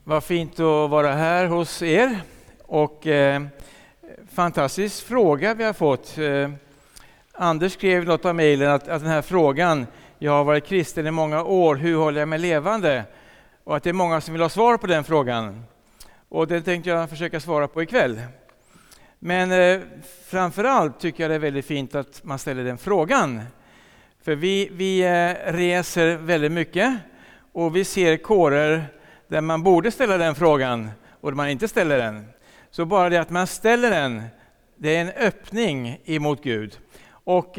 Vad fint att vara här hos er. Och fantastisk fråga vi har fått. Anders skrev något av mejlen att den här frågan, jag har varit kristen i många år, hur håller jag mig levande? Och att det är många som vill ha svar på den frågan. Och det tänkte jag försöka svara på ikväll. Men framförallt tycker jag det är väldigt fint att man ställer den frågan. För vi reser väldigt mycket och vi ser kårer där man borde ställa den frågan och där man inte ställer den. Så bara det att man ställer den, det är en öppning emot Gud. Och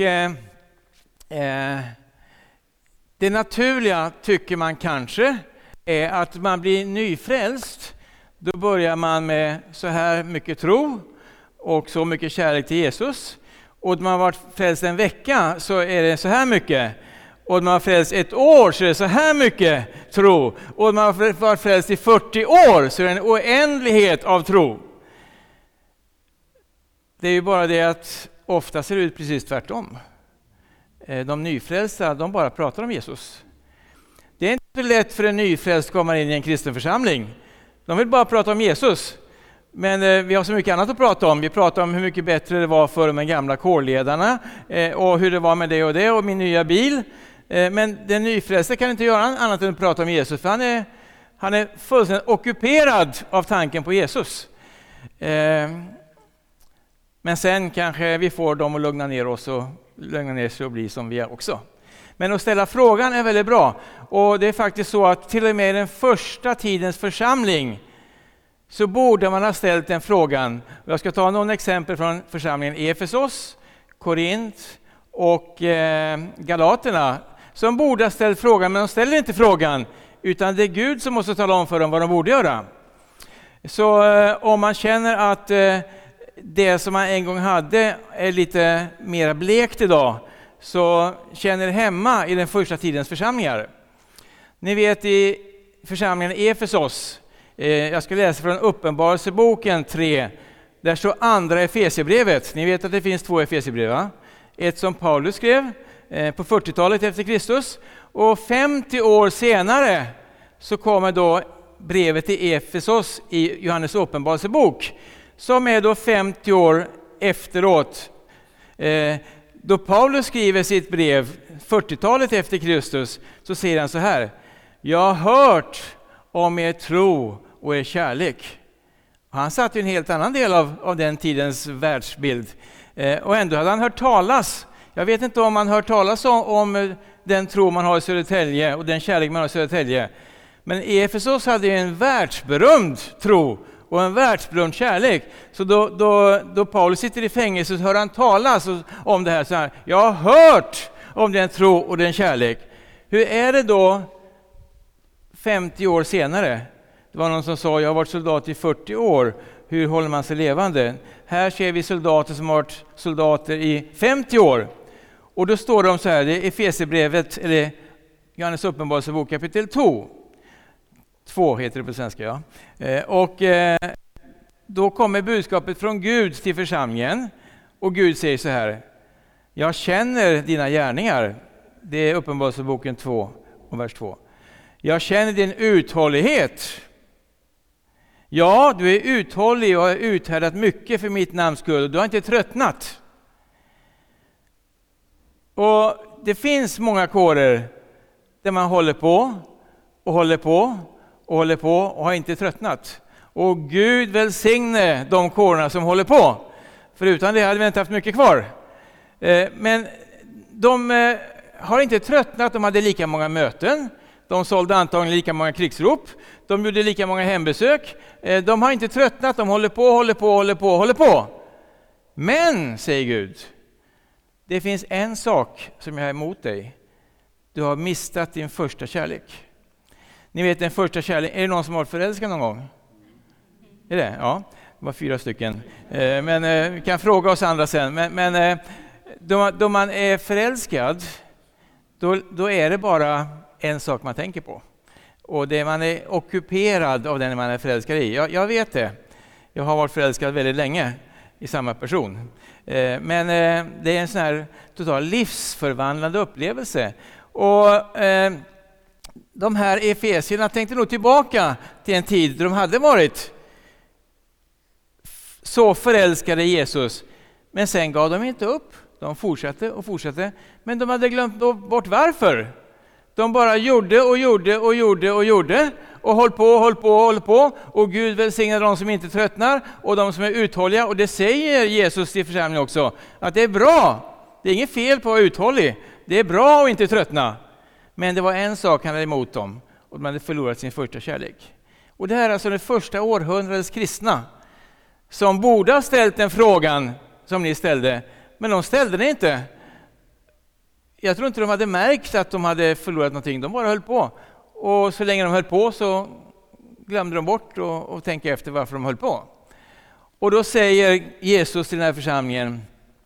det naturliga tycker man kanske är att man blir nyfrälst. Då börjar man med så här mycket tro och så mycket kärlek till Jesus. Och när man har varit frälst en vecka så är det så här mycket. Och när man har frälst ett år så är det så här mycket tro. Och när man har varit frälst i 40 år så är det en oändlighet av tro. Det är ju bara det att ofta ser det ut precis tvärtom. De nyfrälsta, de bara pratar om Jesus. Det är inte så lätt för en nyfrälst att komma in i en kristen församling. De vill bara prata om Jesus. Men vi har så mycket annat att prata om. Vi pratar om hur mycket bättre det var för de gamla kårledarna. Och hur det var med det och min nya bil. Men den nyfrälste kan inte göra annat än att prata om Jesus. För han är fullständigt ockuperad av tanken på Jesus. Men sen kanske vi får dem att lugna ner sig och bli som vi är också. Men att ställa frågan är väldigt bra. Och det är faktiskt så att till och med i den första tidens församling så borde man ha ställt den frågan. Jag ska ta några exempel från församlingen Efesos, Korint och Galaterna. Som borde ha ställt frågan, men de ställer inte frågan. Utan det är Gud som måste tala om för dem vad de borde göra. Så om man känner att det som man en gång hade är lite mer blekt idag, så känner det hemma i den första tidens församlingar. Ni vet i församlingen Efesos, jag ska läsa från Uppenbarelseboken 3, där står andra Efesierbrevet. Ni vet att det finns 2 Efesierbrev, va? Ett som Paulus skrev på 40-talet efter Kristus, och 50 år senare så kommer då brevet till Efesos i Johannes uppenbarelsebok, som är då 50 år efteråt. Då Paulus skriver sitt brev 40-talet efter Kristus, så säger han så här: jag har hört om er tro och er kärlek. Och han satt i en helt annan del av den tidens världsbild. Och ändå hade han hört talas. Jag vet inte om han hört talas om den tro man har i Södertälje och den kärlek man har i Södertälje. Men Efesos hade en världsberömd tro och en världsberömd kärlek. Så då Paulus sitter i fängelse så hör han talas om det här så här: jag har hört om den tro och den kärlek. Hur är det då 50 år senare? Det var någon som sa: jag har varit soldat i 40 år. Hur håller man sig levande? Här ser vi soldater som har varit soldater i 50 år. Och då står de så här, det är Efesierbrevet, eller Johannes uppenbarelsebok kapitel 2 heter det på svenska, ja. Och då kommer budskapet från Gud till församlingen. Och Gud säger så här: jag känner dina gärningar. Det är Uppenbarelseboken 2 och vers 2. Jag känner din uthållighet. Ja, du är uthållig och har uthärdat mycket för mitt namns skull. Du har inte tröttnat. Och det finns många kårer där man håller på och har inte tröttnat. Och Gud välsigne de kårerna som håller på. För utan det hade vi inte haft mycket kvar. Men de har inte tröttnat. De hade lika många möten. De sålde antagligen lika många krigsrop. De gjorde lika många hembesök. De har inte tröttnat. De håller på. Men, säger Gud, det finns en sak som jag är emot dig. Du har mistat din första kärlek. Ni vet den första kärleken. Är det någon som har varit förälskad någon gång? Är det? Ja, det var 4 stycken. Men vi kan fråga oss andra sen. Men då man är förälskad, då är det bara en sak man tänker på. Och det man är ockuperad av den man är förälskad i. Jag vet det. Jag har varit förälskad väldigt länge i samma person. Men det är en sån här total livsförvandlande upplevelse. Och de här efesierna tänkte nog tillbaka till en tid då de hade varit så förälskade i Jesus. Men sen gav de inte upp. De fortsatte och fortsatte. Men de hade glömt bort varför. De bara gjorde och höll på. Och Gud välsignar de som inte tröttnar och de som är uthålliga. Och det säger Jesus till församlingen också. Att det är bra. Det är inget fel på att vara uthållig. Det är bra att inte tröttna. Men det var en sak han hade emot dem. Och de hade förlorat sin första kärlek. Och det här är alltså det första århundradets kristna. Som borde ha ställt den frågan som ni ställde. Men de ställde det inte. Jag tror inte de hade märkt att de hade förlorat någonting. De bara höll på. Och så länge de höll på så glömde de bort och tänka efter varför de höll på. Och då säger Jesus till den här församlingen: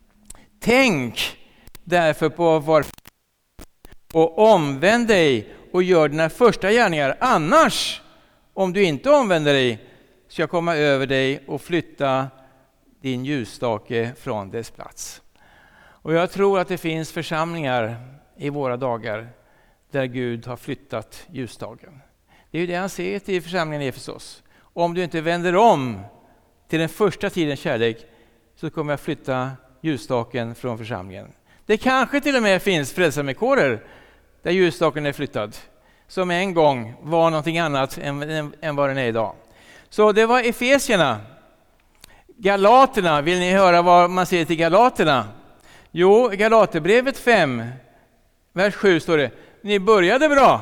tänk därför på varför och omvänd dig och gör dina första gärningar. Annars, om du inte omvänder dig, ska jag komma över dig och flytta din ljusstake från dess plats. Och jag tror att det finns församlingar i våra dagar där Gud har flyttat ljusstaken. Det är ju det han säger till församlingen i Efesos. Om du inte vänder om till den första tidens kärlek så kommer jag flytta ljusstaken från församlingen. Det kanske till och med finns frälsarmekårer där ljusstaken är flyttad. Som en gång var någonting annat än vad den är idag. Så det var Efesierna. Galaterna, vill ni höra vad man säger till Galaterna? Jo, Galaterbrevet 5, vers 7 står det: ni började bra.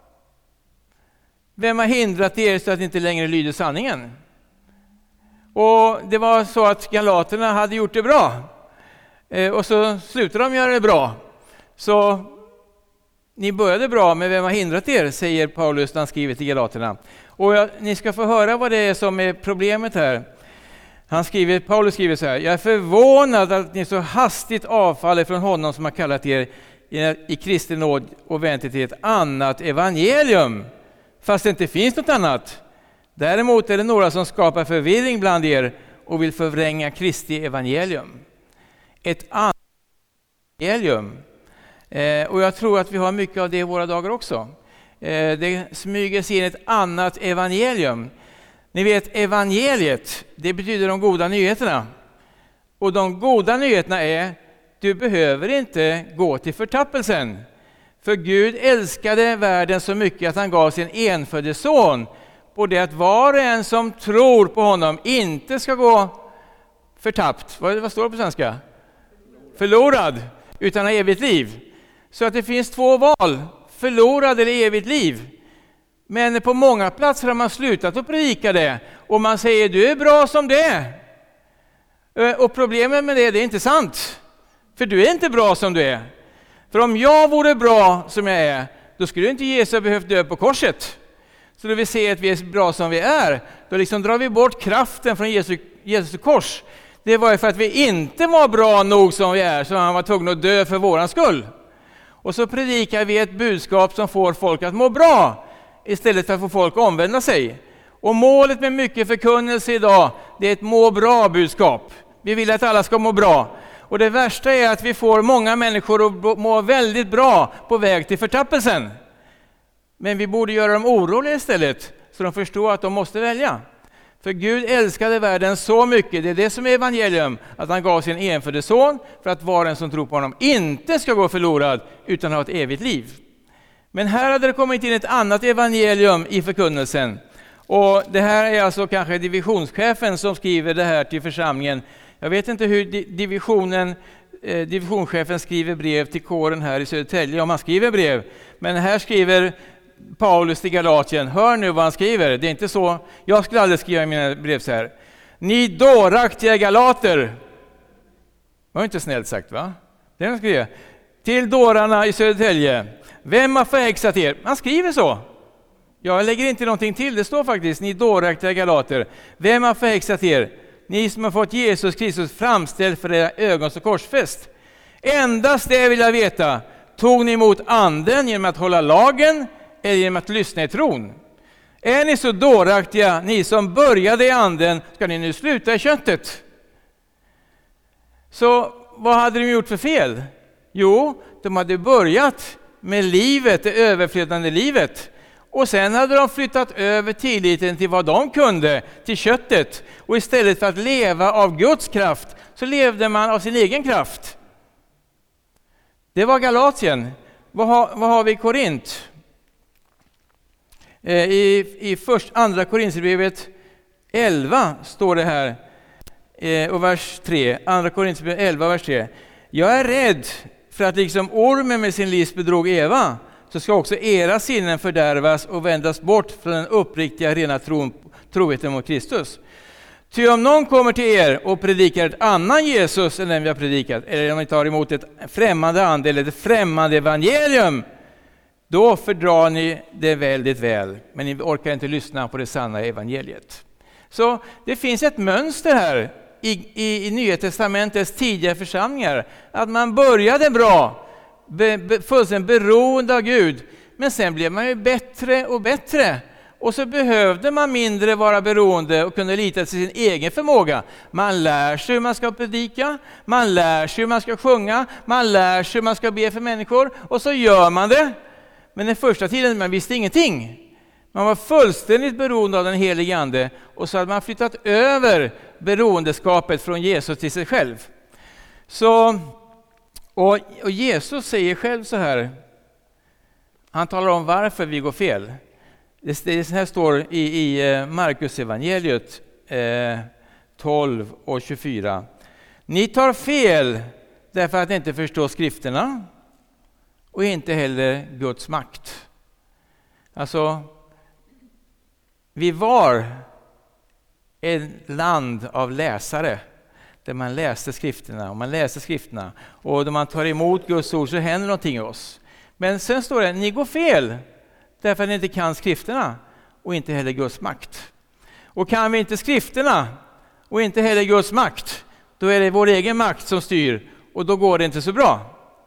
Vem har hindrat er så att ni inte längre lyder sanningen? Och det var så att Galaterna hade gjort det bra. Och så slutade de göra det bra. Så ni började bra, men vem har hindrat er, säger Paulus när han skriver till Galaterna. Och ni ska få höra vad det är som är problemet här. Paulus skriver så här: jag är förvånad att ni så hastigt avfaller från honom som har kallat er i Kristi nåd och vänt er till ett annat evangelium, fast det inte finns något annat. Däremot är det några som skapar förvirring bland er och vill förvränga Kristi evangelium. Ett annat evangelium. Och jag tror att vi har mycket av det i våra dagar också. Det smyger sig in ett annat evangelium. Ni vet, evangeliet, det betyder de goda nyheterna. Och de goda nyheterna är: du behöver inte gå till förtappelsen. För Gud älskade världen så mycket att han gav sin enfödde son, på det att var och en som tror på honom inte ska gå förtappt. Vad står det på svenska? Förlorad, utan ha evigt liv. Så att det finns två val: förlorad eller evigt liv. Men på många platser har man slutat att predika det. Och man säger: du är bra som det är. Och problemet med det är inte sant. För du är inte bra som du är. För om jag vore bra som jag är, då skulle inte Jesus ha behövt dö på korset. Så då vi ser att vi är bra som vi är, då liksom drar vi bort kraften från Jesus kors. Det var ju för att vi inte var bra nog som vi är, så han var tvungen att dö för våran skull. Och så predikar vi ett budskap som får folk att må bra, istället för att få folk att omvända sig. Och målet med mycket förkunnelse idag, det är ett må bra budskap. Vi vill att alla ska må bra. Och det värsta är att vi får många människor att må väldigt bra på väg till förtappelsen. Men vi borde göra dem oroliga istället, så de förstår att de måste välja. För Gud älskade världen så mycket, det är det som är evangelium, att han gav sin enfödde son för att var en som tror på honom inte ska gå förlorad utan ha ett evigt liv. Men här hade det kommit in ett annat evangelium i förkunnelsen. Och det här är alltså kanske divisionschefen som skriver det här till församlingen. Jag vet inte hur divisionschefen skriver brev till kåren här i Södertälje, om han skriver brev. Men här skriver Paulus till Galatien. Hör nu vad han skriver. Det är inte så. Jag skulle aldrig skriva i mina brev så här: ni dåraktiga galater. Det var inte snällt sagt, va? Det är han skriver. Till dårarna i Södertälje. Vem har förhäxat er? Han skriver så. Jag lägger inte någonting till. Det står faktiskt: ni dåraktiga galater. Vem har förhäxat er? Ni som har fått Jesus Kristus framställd för era ögon så korsfäst. Endast det vill jag veta. Tog ni emot anden genom att hålla lagen eller genom att lyssna i tron? Är ni så dåraktiga, ni som började i anden, ska ni nu sluta i köttet? Så vad hade de gjort för fel? Jo, de hade börjat med livet, det överflödande livet. Och sen hade de flyttat över tilliten till vad de kunde, till köttet. Och istället för att leva av Guds kraft så levde man av sin egen kraft. Det var Galatien. Vad har vi i Korint? I andra Korinthierbrevet 11 står det här och vers 3. Andra Korinthierbrevet 11 vers 3. Jag är rädd för att liksom ormen med sin list bedrog Eva, så ska också era sinnen fördärvas och vändas bort från den uppriktiga rena troheten mot Kristus. Ty om någon kommer till er och predikar ett annan Jesus än den vi har predikat, eller om ni tar emot ett främmande ande eller ett främmande evangelium, då fördrar ni det väldigt väl, men ni orkar inte lyssna på det sanna evangeliet. Så det finns ett mönster här i Nya testamentets tidiga församlingar, att man började bra, fullständigt beroende av Gud, men sen blev man ju bättre och bättre. Och så behövde man mindre vara beroende och kunde lita till sin egen förmåga. Man lär sig hur man ska predika, man lär sig hur man ska sjunga, man lär sig hur man ska be för människor, och så gör man det. Men den första tiden man visste ingenting. Man var fullständigt beroende av den helige ande, och så hade man flyttat över beroendeskapet från Jesus till sig själv. Så, och Jesus säger själv så här, han talar om varför vi går fel. Det här står i Markus evangeliet 12 och 24. Ni tar fel därför att ni inte förstår skrifterna och inte heller Guds makt. Alltså, vi var ett land av läsare där man läste skrifterna och man läste skrifterna, och när man tar emot Guds ord så händer någonting i oss. Men sen står det, ni går fel därför att ni inte kan skrifterna och inte heller Guds makt. Och kan vi inte skrifterna och inte heller Guds makt, då är det vår egen makt som styr, och då går det inte så bra.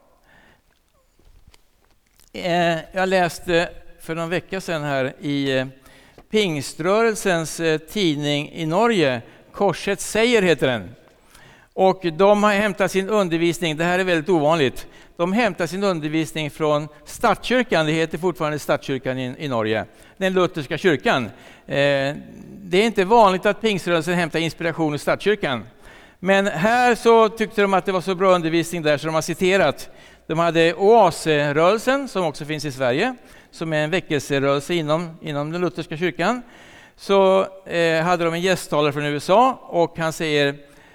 Jag läste för någon vecka sedan här i Pingströrelsens tidning i Norge, Korset säger heter den. Och de har hämtat sin undervisning, det här är väldigt ovanligt, de hämtar sin undervisning från statskyrkan, det heter fortfarande statskyrkan i Norge, den lutherska kyrkan. Det är inte vanligt att pingströrelsen hämtar inspiration i statskyrkan. Men här så tyckte de att det var så bra undervisning där så de har citerat. De hade Oasrörelsen som också finns i Sverige, som är en väckelserörelse inom den lutherska kyrkan. Så hade de en gästtalare från USA, och han säger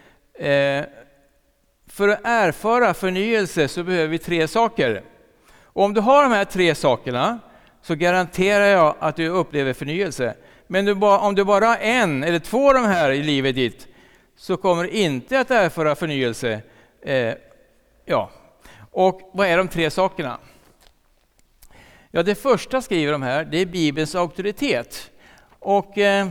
för att erfara förnyelse så behöver vi 3 saker. Och om du har de här 3 sakerna så garanterar jag att du upplever förnyelse. Men om du bara har 1 eller 2 av de här i livet ditt, så kommer du inte att erfara förnyelse. Och vad är de 3 sakerna? Ja, det första skriver de här, det är Bibelns auktoritet. Och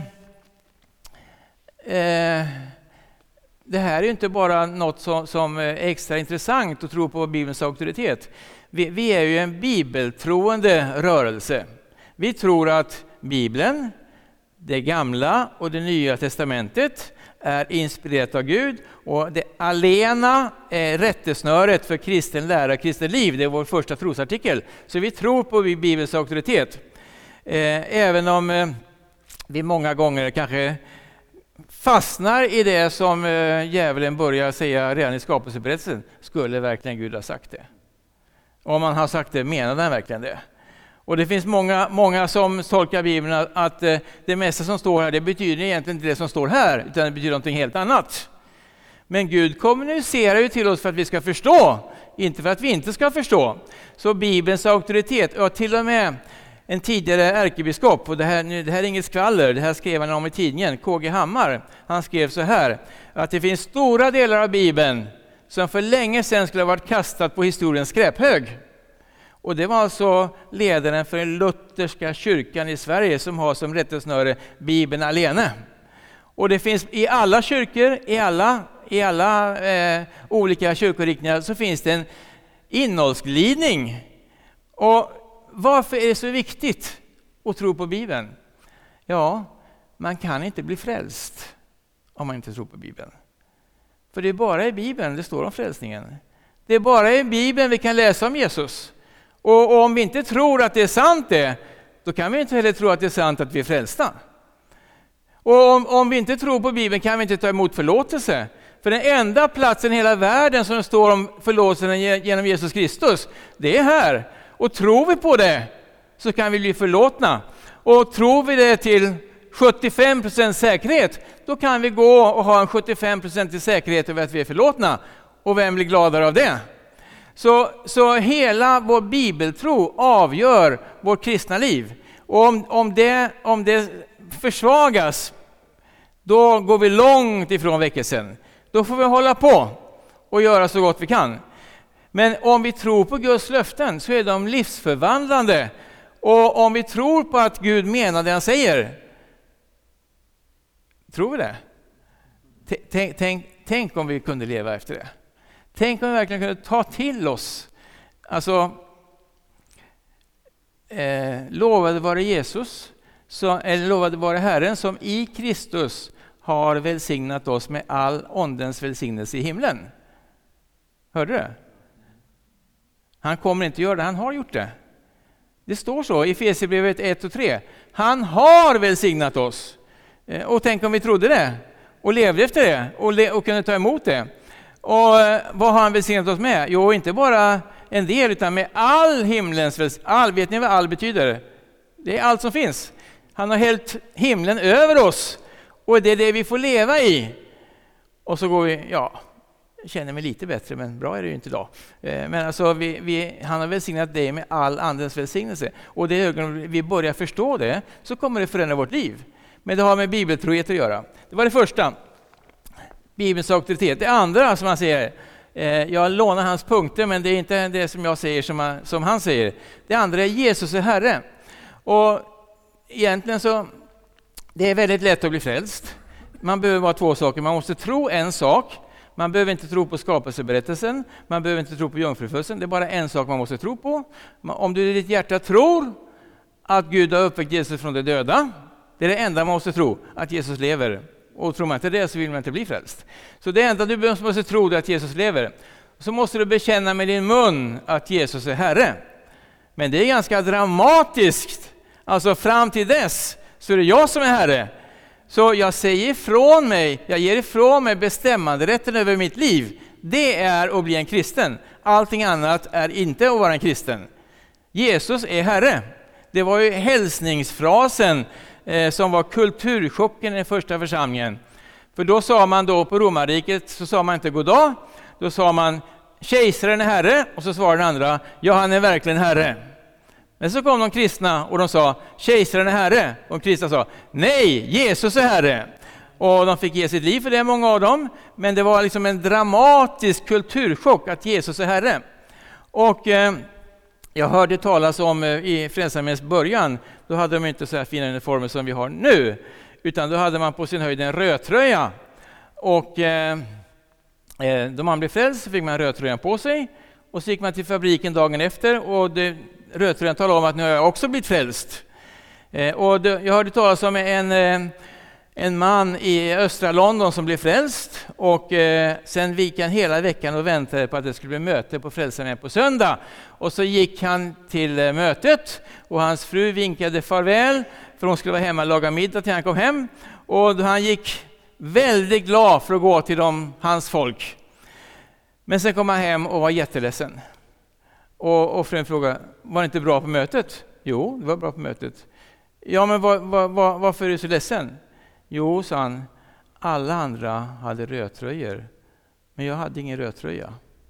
det här är ju inte bara något som är extra intressant att tro på Bibelns auktoritet. Vi är ju en bibeltroende rörelse. Vi tror att Bibeln, det gamla och det nya testamentet, är inspirerat av Gud, och det alena är rättesnöret för kristen lära, kristen liv. Det är vår första trosartikel. Så vi tror på Bibelns auktoritet. Även om vi många gånger kanske fastnar i det som djävulen börjar säga redan i skapelseberättelsen. Skulle verkligen Gud ha sagt det? Om man har sagt det, menar han verkligen det? Och det finns många som tolkar Bibeln att det mesta som står här, det betyder egentligen inte det som står här, utan det betyder något helt annat. Men Gud kommunicerar ju till oss för att vi ska förstå, inte för att vi inte ska förstå. Så Bibelns auktoritet, och till och med en tidigare ärkebiskop, och det här är inget skvaller, det här skrev han om i tidningen, KG Hammar. Han skrev så här, att det finns stora delar av Bibeln som för länge sedan skulle ha varit kastat på historiens skräphög. Och det var alltså ledaren för den lutherska kyrkan i Sverige som har som rättesnöre Bibeln alene. Och det finns i alla kyrkor, i alla olika kyrkoriktningar, så finns det en innehållsglidning. Och varför är det så viktigt att tro på Bibeln? Ja, man kan inte bli frälst om man inte tror på Bibeln. För det är bara i Bibeln det står om frälsningen. Det är bara i Bibeln vi kan läsa om Jesus. Och om vi inte tror att det är sant då kan vi inte heller tro att det är sant att vi är frälsta. Och om vi inte tror på Bibeln kan vi inte ta emot förlåtelse. För den enda platsen i hela världen som står om förlåtelsen genom Jesus Kristus, det är här. Och tror vi på det så kan vi bli förlåtna. Och tror vi det till 75% säkerhet, då kan vi gå och ha en 75% säkerhet över att vi är förlåtna. Och vem blir gladare av det? Så hela vår bibeltro avgör vårt kristna liv. Och om det försvagas, då går vi långt ifrån väckelsen. Då får vi hålla på och göra så gott vi kan. Men om vi tror på Guds löften så är de livsförvandlande. Och om vi tror på att Gud menar det han säger, tror vi det? Tänk om vi kunde leva efter det. Tänk om vi verkligen kunde ta till oss. Alltså, lovade vare Jesus, eller lovade vare Herren som i Kristus har välsignat oss med all åndens välsignelse i himlen. Hörde du det? Han kommer inte göra det, han har gjort det. Det står så i Efesierbrevet 1 och 3. Han har välsignat oss. Och tänk om vi trodde det och levde efter det och kunde ta emot det. Och vad har han välsignat oss med? Jo, inte bara en del utan med all himlens välsignelse. Vet ni vad all betyder? Det är allt som finns. Han har hällt himlen över oss och det är det vi får leva i. Och så går vi, jag känner mig lite bättre, men bra är det ju inte idag. Men alltså han har välsignat dig med all andens välsignelse. Och det ögonblick vi börjar förstå det så kommer det förändra vårt liv. Men det har med bibeltrohet att göra. Det var det första. Bibelns auktoritet. Det andra som han säger, jag lånar hans punkter men det är inte det som jag säger som han säger. Det andra är Jesus är Herre. Och egentligen så, det är väldigt lätt att bli frälst. Man behöver bara två saker. Man måste tro en sak. Man behöver inte tro på skapelseberättelsen. Man behöver inte tro på jungfrufödseln. Det är bara en sak man måste tro på. Om du i ditt hjärta tror att Gud har uppväckt Jesus från de döda, det är det enda man måste tro, att Jesus lever. Och tror man inte det så vill man inte bli frälst. Så det enda du måste tro är att Jesus lever. Så måste du bekänna med din mun att Jesus är Herre. Men det är ganska dramatiskt. Alltså fram till dess så är det jag som är Herre. Så jag säger ifrån mig, jag ger ifrån mig bestämmanderätten över mitt liv. Det är att bli en kristen. Allting annat är inte att vara en kristen. Jesus är Herre. Det var ju hälsningsfrasen som var kulturchocken i den första församlingen. För då sa man då på romarriket, så sa man inte god dag. Då sa man kejsaren är Herre, och så svarade den andra, ja han är verkligen Herre. Men så kom de kristna och de sa kejsaren är Herre, och de kristna sa nej, Jesus är Herre. Och de fick ge sitt liv för det, många av dem. Men det var liksom en dramatisk kulturchock att Jesus är Herre. Och jag hörde talas om i Frälsarmäns början, då hade de inte så här fina uniformer som vi har nu, utan då hade man på sin höjd en rödtröja. Och då man blev frälst så fick man rödtröjan på sig, och så gick man till fabriken dagen efter, och rödtröjan talade om att nu har jag också blivit frälst. Och jag hörde talas om en man i östra London som blev frälst, och sen gick han hela veckan och väntade på att det skulle bli möte på Frälsarmännen på söndag. Och så gick han till mötet, och hans fru vinkade farväl för hon skulle vara hemma och laga middag till han kom hem. Och han gick väldigt glad för att gå till hans folk. Men sen kom han hem och var jätteledsen. Och frun frågade, var det inte bra på mötet? Jo, det var bra på mötet. Ja, men varför är du så ledsen? Jo, sa han, alla andra hade rödtröjor, men jag hade ingen rödtröja.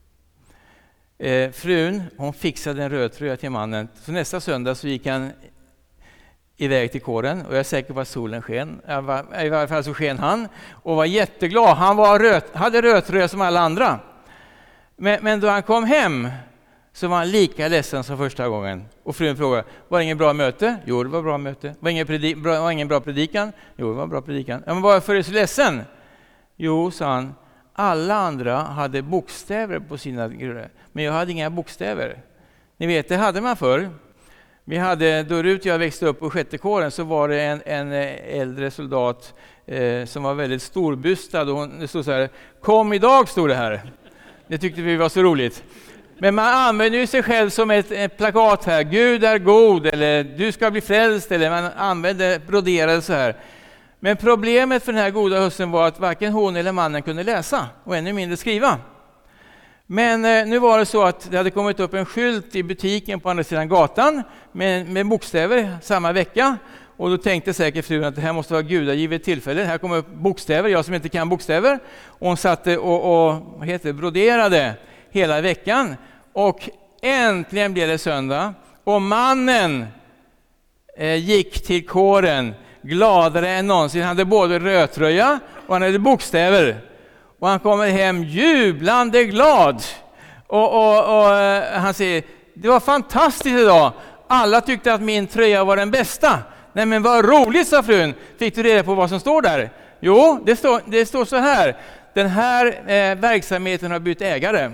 Frun, hon fixade en rödtröja till mannen. Så nästa söndag så gick han iväg till kåren, och jag är säker på att solen sken. I varje fall så sken han och var jätteglad. Han hade rödtröja som alla andra. Men då han kom hem så var han lika ledsen som första gången. Och frun frågade, var det ingen bra möte? Jo, det var bra möte. Var ingen bra predikan? Jo, det var bra predikan. Ja, men varför är du så ledsen? Jo, sa han, alla andra hade bokstäver på sina grejer, men jag hade inga bokstäver. Ni vet, det hade man förr. Vi hade, då Rut och jag växte upp på 6:e kåren, så var det en äldre soldat som var väldigt storbystad, och det stod så här, kom idag, stod det här. Det tyckte vi var så roligt. Men man använder ju sig själv som ett plakat här. Gud är god, eller du ska bli frälst, eller man använder broderade så här. Men problemet för den här goda hustrun var att varken hon eller mannen kunde läsa och ännu mindre skriva. Men nu var det så att det hade kommit upp en skylt i butiken på andra sidan gatan med bokstäver samma vecka. Och då tänkte säkert frun att det här måste vara gudagivet tillfälle. Här kommer upp bokstäver, jag som inte kan bokstäver. Och hon satte och broderade hela veckan. Och äntligen blev det söndag. Och mannen gick till kåren gladare än någonsin. Han hade både rödtröja och han hade bokstäver. Och han kommer hem jublande glad. Och han säger, det var fantastiskt idag. Alla tyckte att min tröja var den bästa. Nej men vad roligt, sa frun. Fick du reda på vad som står där? Jo, det står så här. Den här verksamheten har bytt ägare.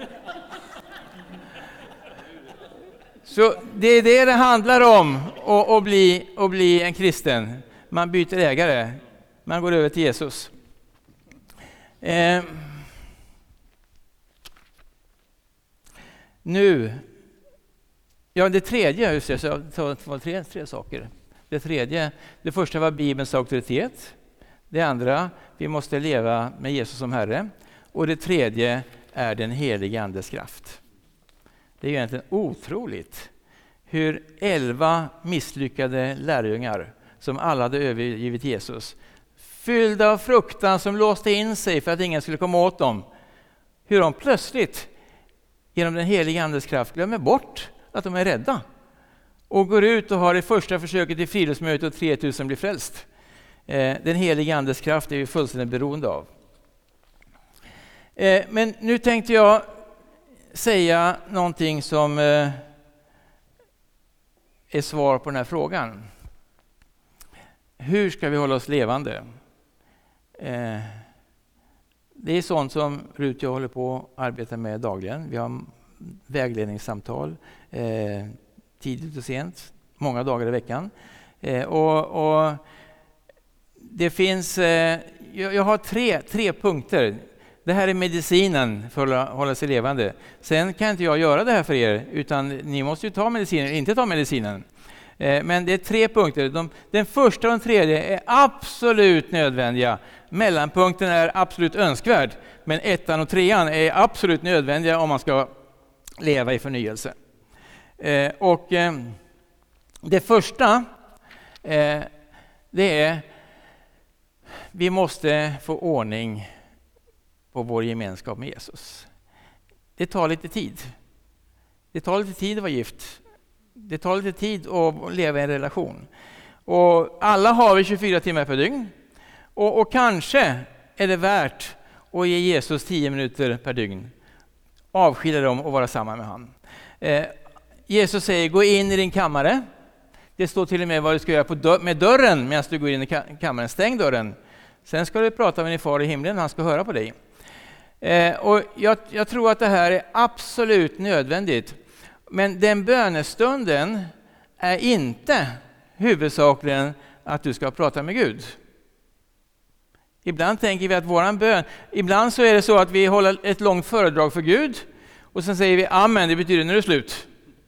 Så det är det handlar om att bli en kristen. Man byter ägare. Man går över till Jesus. Nu, ja det tredje, just det, så det var tre saker. Det första var Bibelns auktoritet. Det andra, vi måste leva med Jesus som Herre. Och det tredje är den helige Andes kraft. Det är egentligen otroligt hur 11 misslyckade lärjungar som alla hade övergivit Jesus, fyllda av fruktan som låste in sig för att ingen skulle komma åt dem, hur de plötsligt genom den helige Andes kraft glömmer bort att de är rädda och går ut och har det första försöket i friluftsmöte och 3000 blir frälst. Den helige Andes kraft är vi fullständigt beroende av. Men nu tänkte jag säga någonting som är svar på den här frågan. Hur ska vi hålla oss levande? Det är sånt som Rut och jag håller på att arbeta med dagligen. Vi har vägledningssamtal tidigt och sent, många dagar i veckan. Och det finns, jag har tre punkter. Det här är medicinen för att hålla sig levande. Sen kan inte jag göra det här för er, utan ni måste ju ta medicinen eller inte ta medicinen. Men det är 3 punkter. Den första och den tredje är absolut nödvändiga. Mellanpunkten är absolut önskvärd. Men 1 och 3 är absolut nödvändiga om man ska leva i förnyelse. Det första det är vi måste få ordning på vår gemenskap med Jesus. Det tar lite tid. Det tar lite tid att vara gift. Det tar lite tid att leva i en relation. Och alla har vi 24 timmar per dygn. Och kanske är det värt att ge Jesus 10 minuter per dygn. Avskilja dem och vara samman med han. Jesus säger, gå in i din kammare. Det står till och med vad du ska göra med dörren medan du går in i kammaren. Stäng dörren. Sen ska du prata med din far i himlen, han ska höra på dig. Och jag tror att det här är absolut nödvändigt. Men den bönestunden är inte huvudsakligen att du ska prata med Gud. Ibland tänker vi att våran bön, ibland så är det så att vi håller ett långt föredrag för Gud och sen säger vi amen, det betyder nu är det slut.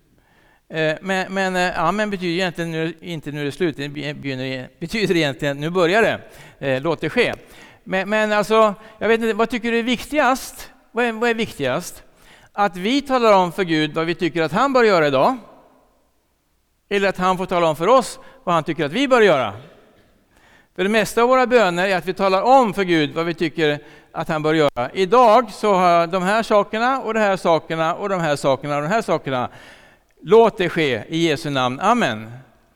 Men amen betyder egentligen inte nu är det slut, det betyder egentligen nu börjar det, låt det ske. Men alltså, jag vet inte, vad tycker du är viktigast? Vad är viktigast? Att vi talar om för Gud vad vi tycker att han bör göra idag? Eller att han får tala om för oss vad han tycker att vi bör göra? För det mesta av våra böner är att vi talar om för Gud vad vi tycker att han bör göra. Idag så har jag de här sakerna och de här sakerna och de här sakerna och de här sakerna. Låt det ske i Jesu namn. Amen.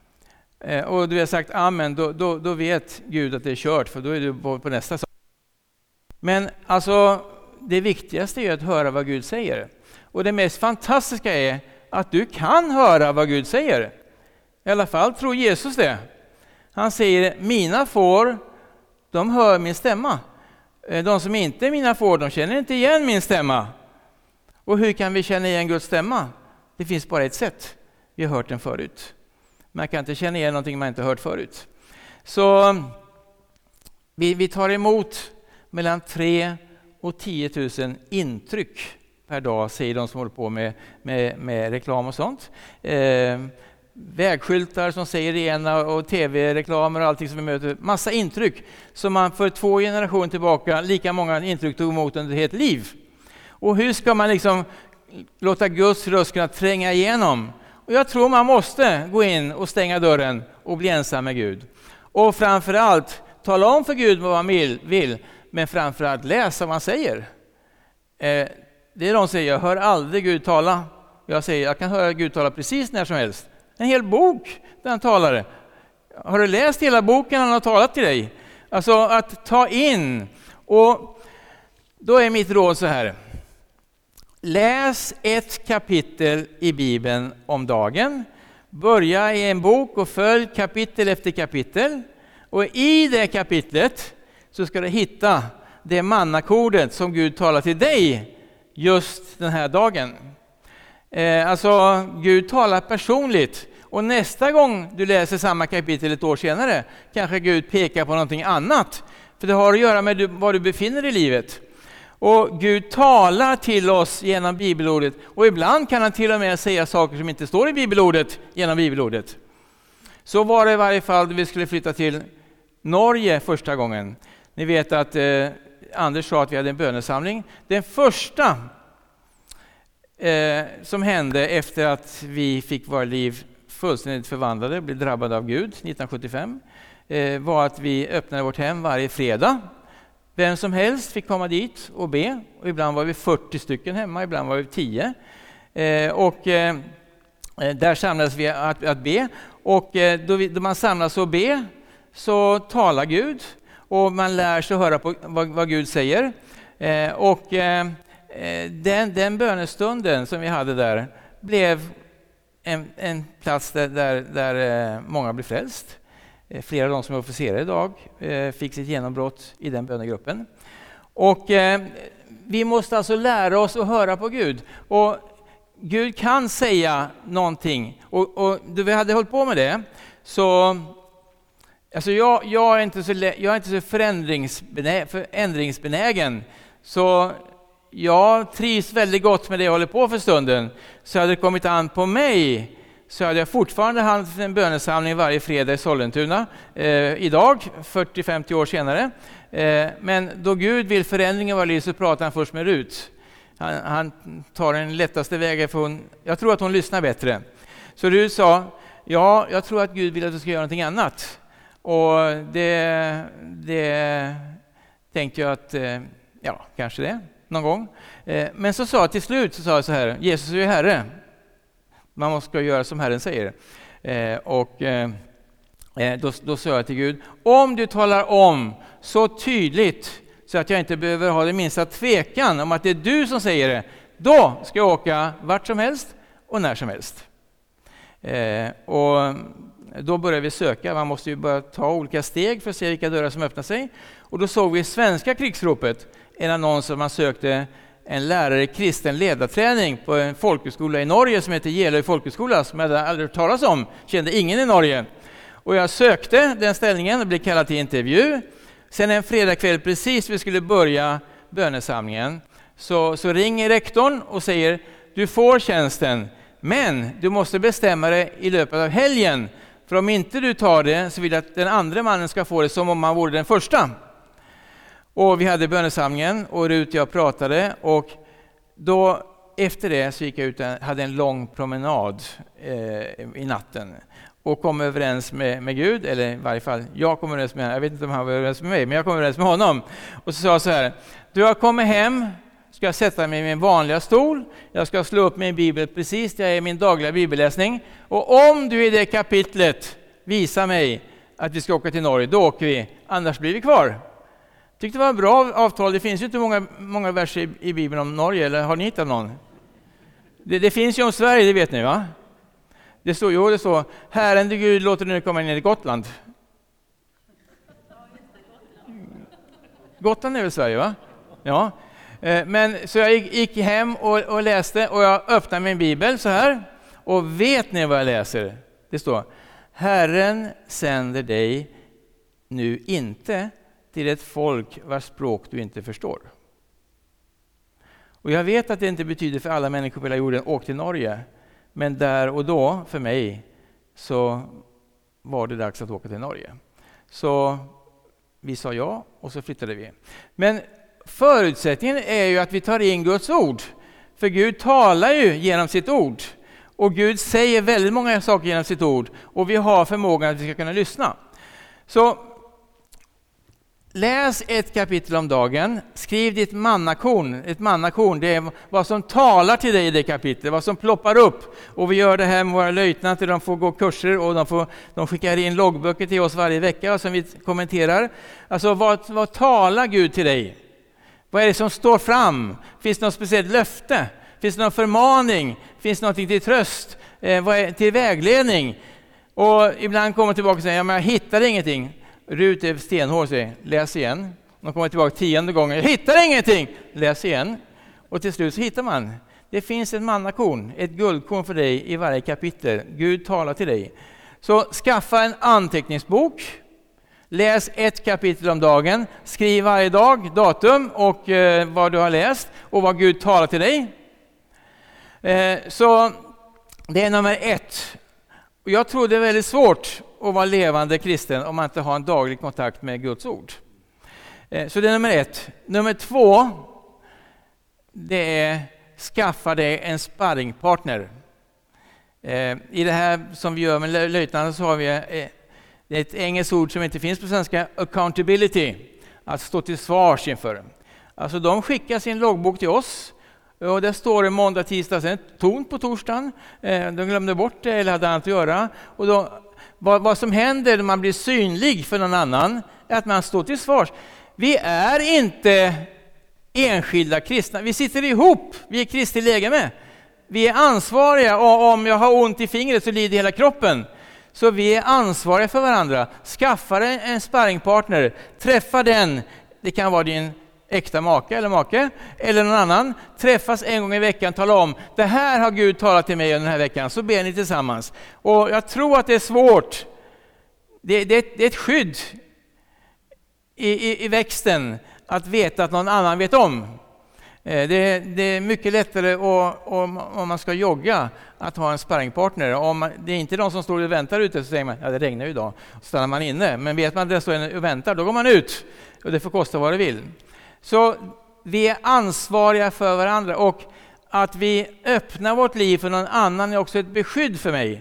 Och du har sagt amen, då vet Gud att det är kört, för då är du på nästa sak. Men alltså, det viktigaste är att höra vad Gud säger. Och det mest fantastiska är att du kan höra vad Gud säger. I alla fall tror Jesus det. Han säger, mina får, de hör min stämma. De som inte är mina får, de känner inte igen min stämma. Och hur kan vi känna igen Guds stämma? Det finns bara ett sätt. Vi har hört den förut. Man kan inte känna igen någonting man inte hört förut. Så vi tar emot mellan 3 och 10 000 intryck per dag, säger de som håller på med reklam och sånt. Vägskyltar som säger det ena och tv-reklamer och allting som vi möter. Massa intryck som man för 2 generationer tillbaka, lika många intryck tog emot under ett helt liv. Och hur ska man liksom låta Guds röst kunna tränga igenom? Och jag tror man måste gå in och stänga dörren och bli ensam med Gud. Och framförallt tala om för Gud vad man vill, men framförallt läsa vad han säger. Det är de som säger, jag hör aldrig Gud tala. Jag säger, jag kan höra Gud tala precis när som helst. En hel bok där han talar. Har du läst hela boken han har talat till dig? Alltså att ta in. Och då är mitt råd så här. Läs ett kapitel i Bibeln om dagen. Börja i en bok och följ kapitel efter kapitel. Och i det kapitlet så ska du hitta det mannakordet som Gud talar till dig just den här dagen. Alltså Gud talar personligt. Och nästa gång du läser samma kapitel ett år senare kanske Gud pekar på någonting annat. För det har att göra med var du befinner dig i livet. Och Gud talar till oss genom bibelordet. Och ibland kan han till och med säga saker som inte står i bibelordet genom bibelordet. Så var det i varje fall när vi skulle flytta till Norge första gången. Ni vet att Anders sa att vi hade en bönesamling. Den första som hände efter att vi fick våra liv fullständigt förvandlade, blev drabbade av Gud 1975, var att vi öppnade vårt hem varje fredag. Vem som helst fick komma dit och be. Och ibland var vi 40 stycken hemma, ibland var vi 10. Där samlades vi att be. Och då man samlas och be så talar Gud. Och man lär sig höra på vad Gud säger. Den bönestunden som vi hade där blev en plats där många blev frälst. Flera av de som är officerare idag fick sitt genombrott i den bönegruppen. Och vi måste alltså lära oss att höra på Gud. Och Gud kan säga någonting. Och då vi hade hållit på med det så... Alltså jag är inte så förändringsbenägen. Så jag trivs väldigt gott med det jag håller på för stunden. Så hade det kommit an på mig så hade jag fortfarande haft en bönesamling varje fredag i Sollentuna. Idag, 40-50 år senare. Men då Gud vill förändringen var liv så pratar han först med Rut. Han tar den lättaste vägen för jag tror att hon lyssnar bättre. Så Rut sa, ja, jag tror att Gud vill att du ska göra någonting annat. Och det tänkte jag att, ja, kanske det, någon gång. Men så sa jag till slut så här, Jesus är ju Herre. Man måste göra som Herren säger. Då sa jag till Gud, om du talar om så tydligt så att jag inte behöver ha det minsta tvekan om att det är du som säger det, då ska jag åka vart som helst och när som helst. Och då började vi söka, man måste ju börja ta olika steg för att se vilka dörrar som öppnar sig. Och då såg vi i Svenska krigsropet en annons som man sökte en lärare i kristen ledarträning på en folkhögskola i Norge som heter Jelöy folkhögskola, som jag aldrig hört talas om, kände ingen i Norge. Och jag sökte den ställningen och blev kallad till intervju. Sen en fredagkväll precis vi skulle börja bönesamlingen så ringer rektorn och säger, du får tjänsten, men du måste bestämma dig i löpet av helgen. För om inte du tar det så vill jag att den andra mannen ska få det som om man vore den första. Och vi hade bönesamlingen och Rut och jag pratade. Och då efter det så gick jag ut och hade en lång promenad i natten. Och kom överens med Gud, eller i varje fall jag kom överens med honom. Jag vet inte om han var överens med mig, men jag kom överens med honom. Och så sa jag så här, du har kommit hem, ska jag sätta mig i min vanliga stol. Jag ska slå upp min bibel precis där jag är i min dagliga bibelläsning. Och om du i det kapitlet visar mig att vi ska åka till Norge, då åker vi. Annars blir vi kvar. Tyckte det var ett bra avtal. Det finns ju inte många verser i Bibeln om Norge, eller har ni hittat någon? Det finns ju om Sverige, det vet ni va? Det står, Herren du Gud låter nu komma ner i Gotland. Gotland är väl Sverige va? Ja. Men så jag gick hem och läste och jag öppnade min bibel så här. Och vet ni vad jag läser? Det står, Herren sänder dig nu inte till ett folk vars språk du inte förstår. Och jag vet att det inte betyder för alla människor på hela jorden, åk till Norge. Men där och då, för mig, så var det dags att åka till Norge. Så vi sa ja och så flyttade vi. Men förutsättningen är ju att vi tar in Guds ord. För Gud talar ju genom sitt ord. Och Gud säger väldigt många saker genom sitt ord. Och vi har förmågan att vi ska kunna lyssna. Så läs ett kapitel om dagen. Skriv ditt mannakorn. Ett mannakorn, det är vad som talar till dig i det kapitlet. Vad som ploppar upp. Och vi gör det här med våra löjtnanter. De får gå kurser och de skickar in loggböcker till oss varje vecka som vi kommenterar. Alltså vad talar Gud till dig? Vad är det som står fram? Finns det något speciellt löfte? Finns det någon förmaning? Finns det någonting till tröst? Till vägledning? Och ibland kommer tillbaka och säger, men jag hittar ingenting. Rut är stenhård, säger, läs igen. De kommer tillbaka 10:e gången, jag hittar ingenting. Läs igen. Och till slut så hittar man. Det finns ett mannakorn, ett guldkorn för dig i varje kapitel. Gud talar till dig. Så skaffa en anteckningsbok. Läs ett kapitel om dagen. Skriv varje dag datum och vad du har läst och vad Gud talar till dig. Så det är nummer 1. Och jag tror det är väldigt svårt att vara levande kristen om man inte har en daglig kontakt med Guds ord. Så det är nummer 1. Nummer 2, det är skaffa dig en sparringpartner. I det här som vi gör med löjtnanter så har vi ett engelskt ord som inte finns på svenska, accountability, att stå till svars inför. Alltså de skickar sin loggbok till oss. Och där står det måndag, tisdag, sen tomt på torsdagen. De glömde bort det eller hade annat att göra. Och då, vad som händer när man blir synlig för någon annan är att man står till svars. Vi är inte enskilda kristna. Vi sitter ihop. Vi är Kristi lägeme. Vi är ansvariga. Och om jag har ont i fingret så lider hela kroppen. Så vi är ansvariga för varandra. Skaffa en sparringpartner. Träffa den. Det kan vara din äkta make eller make eller någon annan. Träffas en gång i veckan, tala om det här har Gud talat till mig den här veckan, så ber ni tillsammans. Och jag tror att det är svårt. Det är ett skydd i växten att veta att någon annan vet om. Det är mycket lättare om man ska jogga att ha en sparringpartner. Det är inte de som står och väntar ute, så säger man ja, det regnar ju idag, så stannar man inne. Men vet man att det står och väntar, då går man ut och det får kosta vad det vill. Så vi är ansvariga för varandra, och att vi öppnar vårt liv för någon annan är också ett beskydd för mig.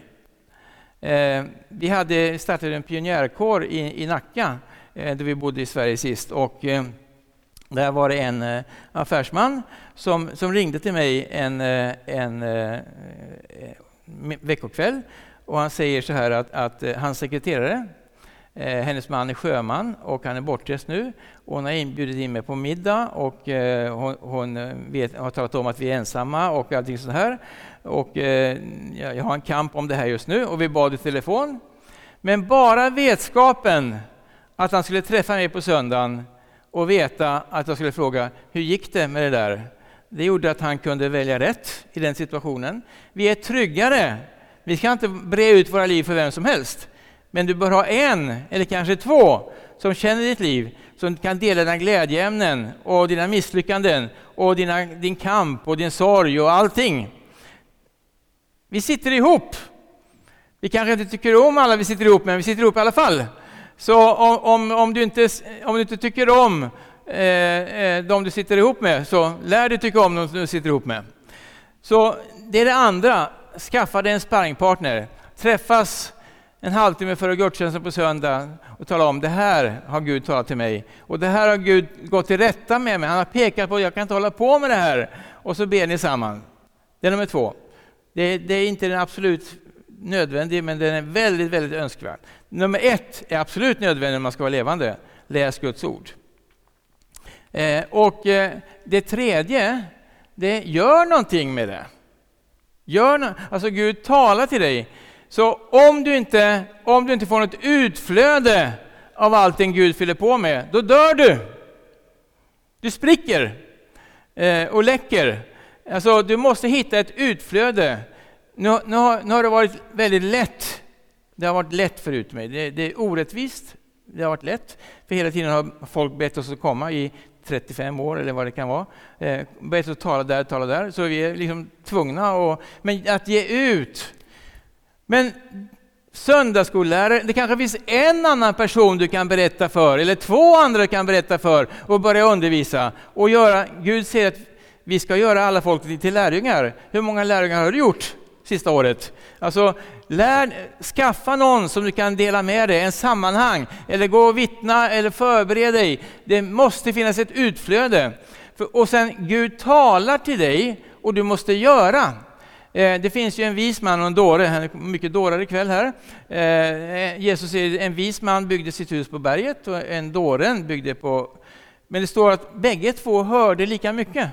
Vi startade en pionjärkår i Nacka då vi bodde i Sverige sist, och där var det en affärsman som ringde till mig en veckokväll, och han säger så här att hans sekreterare, hennes man är sjöman och han är bortrest nu, och hon har inbjudit in mig på middag, och hon har talat om att vi är ensamma och allting så här, och jag har en kamp om det här just nu, och vi bad i telefon. Men bara vetskapen att han skulle träffa mig på söndagen och veta att jag skulle fråga hur gick det med det där, det gjorde att han kunde välja rätt i den situationen. Vi är tryggare. Vi ska inte bre ut våra liv för vem som helst. Men du bör ha en eller kanske 2 som känner ditt liv, som kan dela dina glädjeämnen och dina misslyckanden och din kamp och din sorg och allting. Vi sitter ihop. Vi kanske inte tycker om alla vi sitter ihop, men vi sitter ihop i alla fall. Så om du inte tycker om de du sitter ihop med, så lär dig tycka om de du sitter ihop med. Så det är det andra. Skaffa dig en sparringpartner. Träffas en halvtimme före gudstjänsten på söndag och tala om det här har Gud talat till mig. Och det här har Gud gått till rätta med mig. Han har pekat på att jag kan inte hålla på med det här. Och så ber ni samman. Det är nummer 2. Det är inte den absolut nödvändig, men den är väldigt, väldigt önskvärd. Nummer 1 är absolut nödvändig om man ska vara levande. Läs Guds ord. Och det tredje, det gör någonting med det. Alltså Gud talar till dig. Så om du inte får något utflöde av allting Gud fyller på med, då dör du. Du spricker och läcker. Alltså du måste hitta ett utflöde. Nu har det varit väldigt lätt. Det har varit lätt förut mig. Det är orättvist. Det har varit lätt, för hela tiden har folk bett oss att komma i 35 år eller vad det kan vara. Bett att tala där. Så vi är liksom tvungna men att ge ut. Men söndagsskollärare, det kanske finns en annan person du kan berätta för, eller 2 andra du kan berätta för och börja undervisa. Och Gud säger att vi ska göra alla folk till lärjungar. Hur många lärjungar har du gjort sista året? Alltså, skaffa någon som du kan dela med dig, en sammanhang, eller gå och vittna eller förbereda dig. Det måste finnas ett utflöde. Och sen Gud talar till dig och du måste göra. Det finns ju en vis man och en dåre, han är mycket dårar ikväll här. Jesus säger en vis man byggde sitt hus på berget och en dåren byggde på... Men det står att bägge två hörde lika mycket.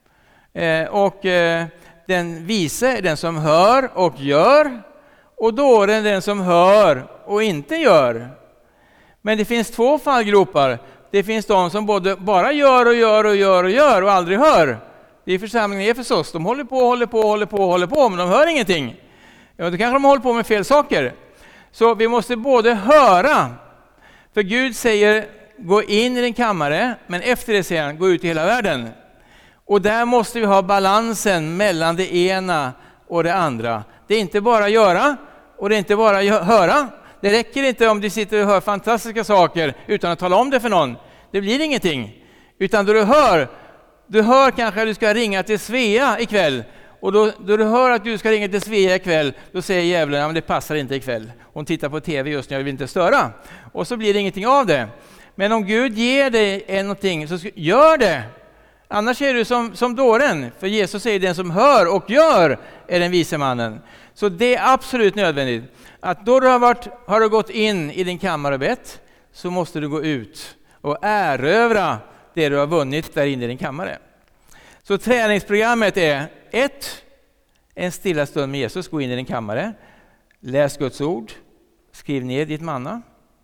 Den vise är den som hör och gör, och dåren är den som hör och inte gör. Men det finns 2 fallgropar. Det finns de som bara gör och aldrig hör. Det är församlingen i Efesos. De håller på, men de hör ingenting. Ja, då kanske de håller på med fel saker. Så vi måste både höra, för Gud säger gå in i din kammare, men efter det säger han gå ut i hela världen. Och där måste vi ha balansen mellan det ena och det andra. Det är inte bara göra och det är inte bara höra. Det räcker inte om du sitter och hör fantastiska saker utan att tala om det för någon. Det blir ingenting. Utan då du hör kanske att du ska ringa till Svea ikväll. Och då du hör att du ska ringa till Svea ikväll, då säger djävulen, men det passar inte ikväll. Hon tittar på tv just nu, jag vill inte störa. Och så blir det ingenting av det. Men om Gud ger dig någonting, så gör det. Annars är du som dåren. För Jesus säger den som hör och gör är den vise mannen. Så det är absolut nödvändigt. Att då har du gått in i din kammare och bett, så måste du gå ut och erövra det du har vunnit där inne i din kammare. Så träningsprogrammet är 1. En stilla stund med Jesus, gå in i din kammare. Läs Guds ord. Skriv ner ditt manna.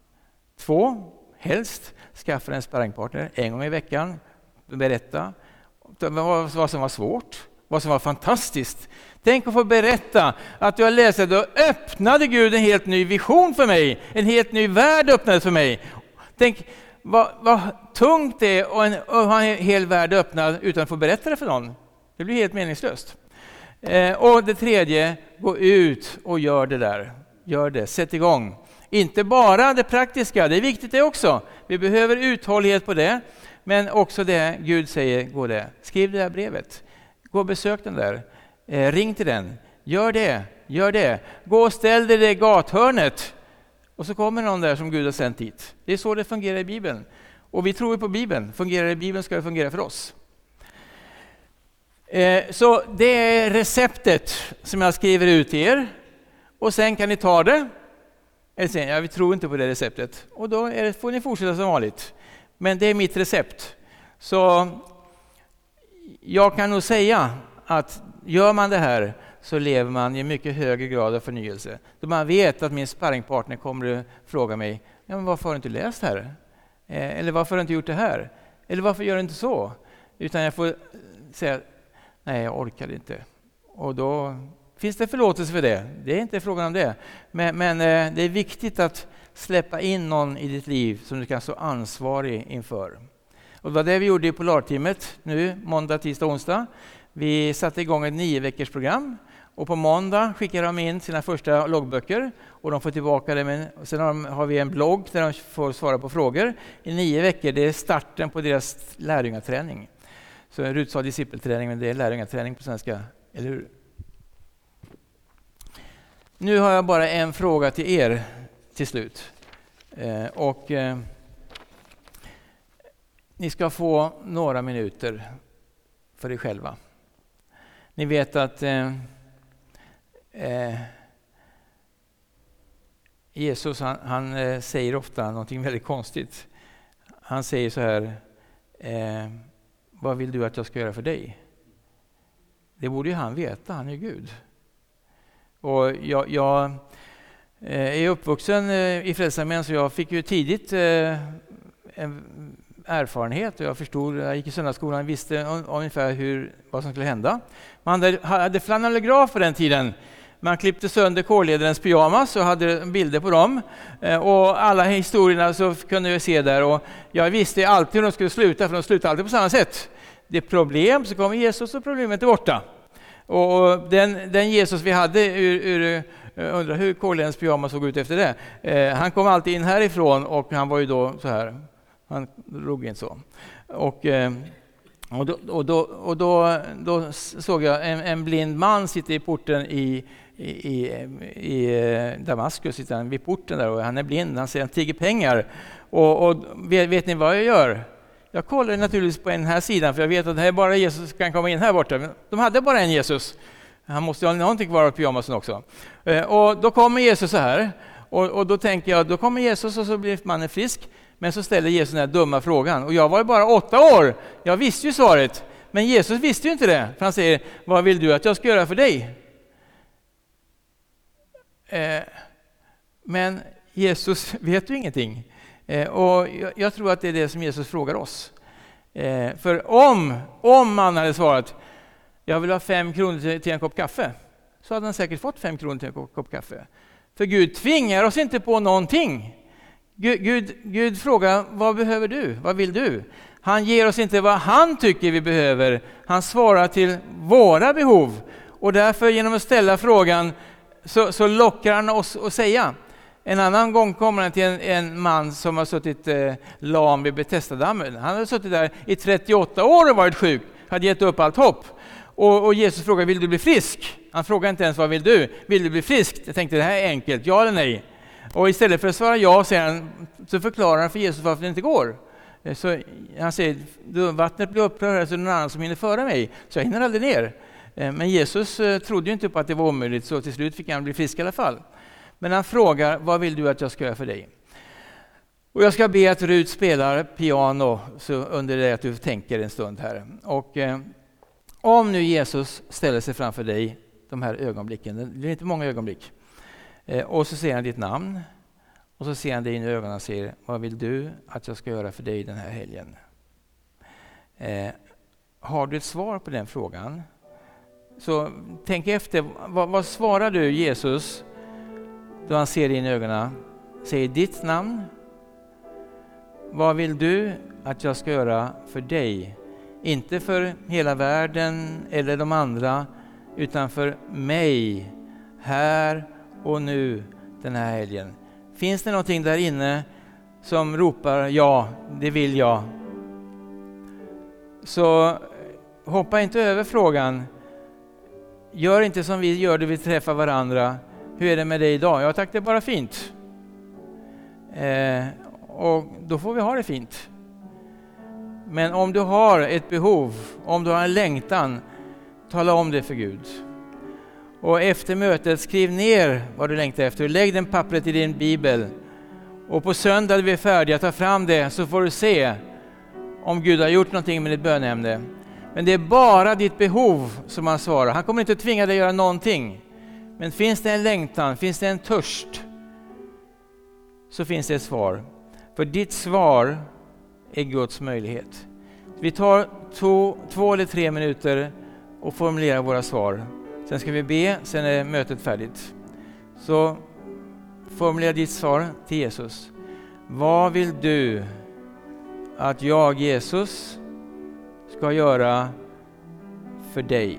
2. Helst skaffa en sparringpartner 1 gång i veckan. Berätta vad som var svårt, vad som var fantastiskt. Tänk att få berätta att du har läst det. Då öppnade Gud en helt ny vision för mig. En helt ny värld öppnades för mig. Tänk vad tungt det är att ha en hel värld öppnad utan att få berätta det för någon. Det blir helt meningslöst. Och det 3, gå ut och gör det där. Gör det, sätt igång. Inte bara det praktiska, det är viktigt det också. Vi behöver uthållighet på det. Men också det Gud säger, gå det. Skriv det där brevet. Gå och besök den där. Ring till den. Gör det. Gå och ställ dig i det gathörnet. Och så kommer någon där som Gud har sänt hit. Det är så det fungerar i Bibeln. Och vi tror på Bibeln. Fungerar det i Bibeln ska det fungera för oss. Så det är receptet som jag skriver ut till er. Och sen kan ni ta det. Eller säga, vi tror inte på det receptet. Och då får ni fortsätta som vanligt. Men det är mitt recept. Så jag kan nog säga att gör man det här så lever man i en mycket högre grad av förnyelse. Då man vet att min sparringpartner kommer att fråga mig, ja, men varför har du inte läst här? Eller varför har du inte gjort det här? Eller varför gör du inte så? Utan jag får säga, nej, jag orkar inte. Och då finns det förlåtelse för det. Det är inte frågan om det. Men det är viktigt att släppa in någon i ditt liv som du kan stå ansvarig inför. Och det var det vi gjorde i Polarteamet nu, måndag, tisdag, onsdag. Vi satte igång ett 9-veckorsprogram. Och på måndag skickar de in sina första loggböcker. Och de får tillbaka det. Sen har vi en blogg där de får svara på frågor. I 9 veckor, det är starten på deras lärjungaträning. Så Rut sa discipelträning, men det är lärjungaträning på svenska. Eller hur? Nu har jag bara en fråga till er till slut. Ni ska få några minuter för er själva. Ni vet att Jesus han säger ofta någonting väldigt konstigt. Han säger så här, vad vill du att jag ska göra för dig? Det borde ju han veta, han är Gud. Och jag är uppvuxen i Frälsarmän, så jag fick ju tidigt en erfarenhet, och jag förstod, jag gick i söndagsskolan, visste ungefär vad som skulle hända. Man hade flanellograf på den tiden, Man klippte sönder kårledarens pyjamas och hade bilder på dem. Och alla historierna så kunde jag se där. Och jag visste alltid hur de skulle sluta, för de slutade alltid på samma sätt. Det är problem, så kommer Jesus och problemet är borta. Och den Jesus vi hade undrar hur kårledarens pyjamas såg ut efter det. Han kom alltid in härifrån och han var ju då så här. Han låg inte så. Och då såg jag en blind man sitta i porten i Damaskus, sitter han vid porten där och han är blind, han säger han tigger pengar. Och vet ni vad jag gör? Jag kollar naturligtvis på den här sidan för jag vet att det här är bara Jesus som kan komma in här borta. Men de hade bara en Jesus. Han måste ju ha någonting kvar av pyjamasen också. Och då kommer Jesus så här. Och då tänker jag, då kommer Jesus och så blir mannen frisk. Men så ställer Jesus den här dumma frågan. Och jag var ju bara 8 år. Jag visste ju svaret. Men Jesus visste ju inte det. För han säger, vad vill du att jag ska göra för dig? Men Jesus vet ju ingenting. Och jag tror att det är det som Jesus frågar oss. För om man hade svarat, jag vill ha 5 kronor till en kopp kaffe. Så hade han säkert fått 5 kronor till en kopp kaffe. För Gud tvingar oss inte på någonting. Gud frågar, vad behöver du? Vad vill du? Han ger oss inte vad han tycker vi behöver. Han svarar till våra behov. Och därför genom att ställa frågan så lockar han oss att säga. En annan gång kommer han till en man som har suttit lam vid Betesda-dammen. Han har suttit där i 38 år och varit sjuk. Hade gett upp allt hopp. Och Jesus frågar, vill du bli frisk? Han frågar inte ens, vad vill du? Vill du bli frisk? Jag tänkte, det här är enkelt, ja eller nej? Och istället för att svara ja, så förklarar han för Jesus varför det inte går. Så han säger, vattnet blir upprört så är det någon annan som hinner före mig. Så jag hinner aldrig ner. Men Jesus trodde ju inte på att det var omöjligt, så till slut fick han bli frisk i alla fall. Men han frågar, vad vill du att jag ska göra för dig? Och jag ska be att Rut spelar piano så under det att du tänker en stund här. Och om nu Jesus ställer sig framför dig de här ögonblicken, det är inte många ögonblick. Och så ser han ditt namn och så ser han dig in i ögonen och säger, vad vill du att jag ska göra för dig den här helgen? Har du ett svar på den frågan? Så tänk efter, vad svarar du Jesus då han ser dig in i ögonen? Säger ditt namn. Vad vill du att jag ska göra för dig? Inte för hela världen eller de andra, utan för mig här och nu den här helgen. Finns det någonting där inne som ropar ja, det vill jag? Så hoppa inte över frågan. Gör inte som vi gör då vi träffar varandra. Hur är det med dig idag? Ja tack, det är bara fint. Och då får vi ha det fint. Men om du har ett behov, om du har en längtan, tala om det för Gud. Och efter mötet, skriv ner vad du längtar efter. Lägg den pappret i din bibel. Och på söndag när vi är färdiga, ta fram det så får du se om Gud har gjort någonting med ditt bönämne. Men det är bara ditt behov som han svarar. Han kommer inte tvinga dig att göra någonting. Men finns det en längtan, finns det en törst, så finns det ett svar. För ditt svar är Guds möjlighet. Vi tar 2 eller 3 minuter och formulerar våra svar. Sen ska vi be, sen är mötet färdigt. Så formulera ditt svar till Jesus. Vad vill du att jag, Jesus, ska göra för dig?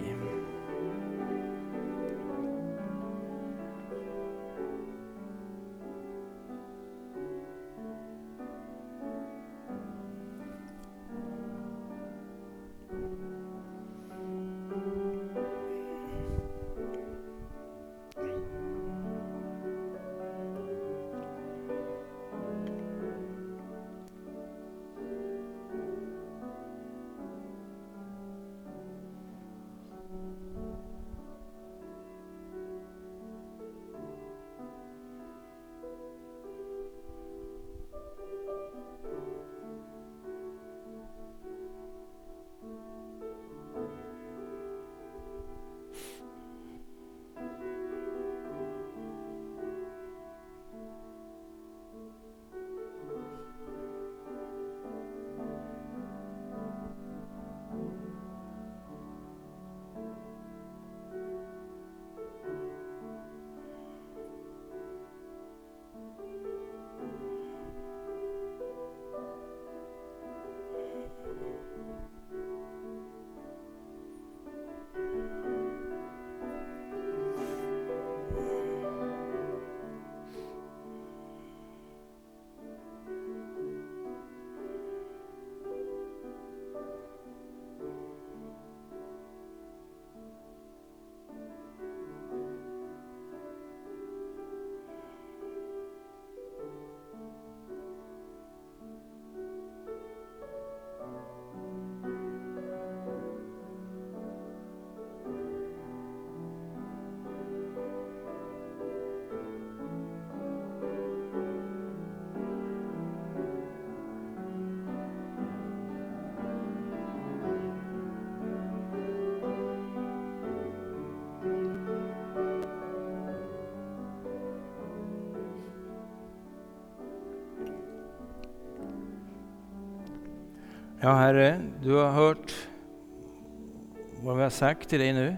Ja, Herre, du har hört vad vi har sagt till dig nu.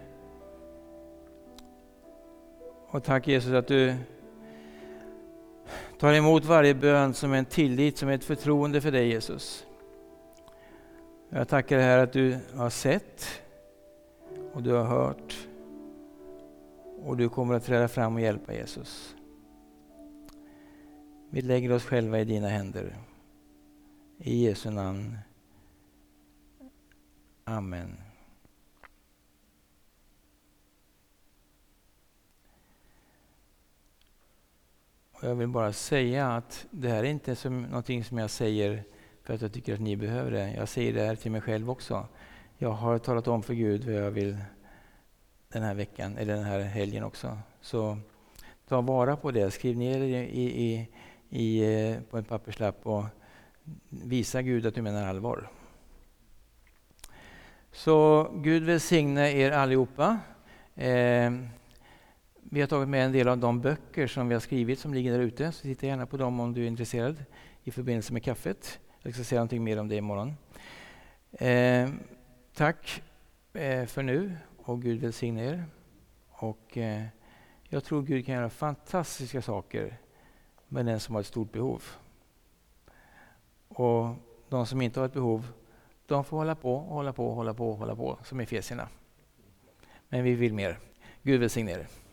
Och tack Jesus att du tar emot varje bön som en tillit, som ett förtroende för dig Jesus. Jag tackar här att du har sett och du har hört och du kommer att träda fram och hjälpa Jesus. Vi lägger oss själva i dina händer. I Jesu namn. Amen. Och jag vill bara säga att det här är inte som någonting som jag säger för att jag tycker att ni behöver det. Jag säger det här till mig själv också. Jag har talat om för Gud vad jag vill den här veckan eller den här helgen också. Så ta vara på det. Skriv ner det på en papperslapp och visa Gud att du menar allvar. Så Gud välsigne er allihopa. Vi har tagit med en del av de böcker som vi har skrivit som ligger där ute. Så titta gärna på dem om du är intresserad i förbindelse med kaffet. Jag ska säga någonting mer om det imorgon. Tack för nu och Gud välsigne er. Och jag tror Gud kan göra fantastiska saker med den som har ett stort behov. Och de som inte har ett behov, de får hålla på som Efesierna. Men vi vill mer. Gud välsigne er.